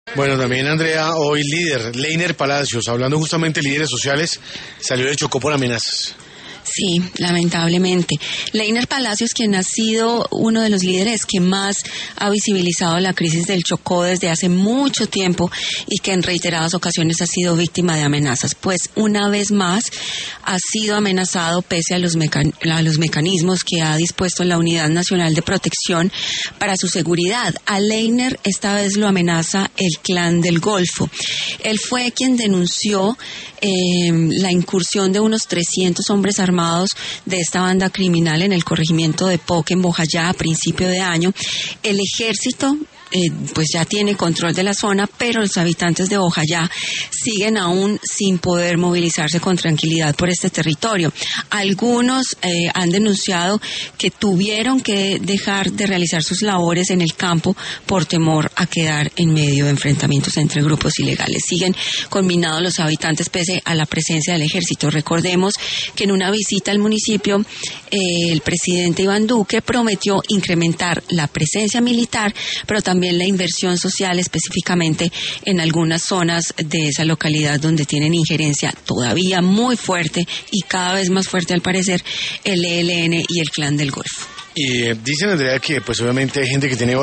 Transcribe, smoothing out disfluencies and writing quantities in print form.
Bueno, también Andrea, hoy líder, Leiner Palacios, hablando justamente de líderes sociales, salió de Chocó por amenazas. Sí, lamentablemente. Leiner Palacios, quien ha sido uno de los líderes que más ha visibilizado la crisis del Chocó desde hace mucho tiempo y que en reiteradas ocasiones ha sido víctima de amenazas, pues una vez más ha sido amenazado pese a los mecanismos que ha dispuesto la Unidad Nacional de Protección para su seguridad. A Leiner esta vez lo amenaza el Clan del Golfo. Él fue quien denunció la incursión de unos 300 hombres armados de esta banda criminal en el corregimiento de Poque, en Bojayá, a principio de año. El ejército pues ya tiene control de la zona, pero los habitantes de Bojayá siguen aún sin poder movilizarse con tranquilidad por este territorio. Algunos han denunciado que tuvieron que dejar de realizar sus labores en el campo por temor a quedar en medio de enfrentamientos entre grupos ilegales. Siguen conminados los habitantes pese a la presencia del ejército. Recordemos que en una visita al municipio el presidente Iván Duque prometió incrementar la presencia militar, pero también la inversión social, específicamente en algunas zonas de esa localidad donde tienen injerencia todavía muy fuerte y cada vez más fuerte al parecer el ELN y el Clan del Golfo. Y dicen, Andrea, que pues obviamente hay gente que tiene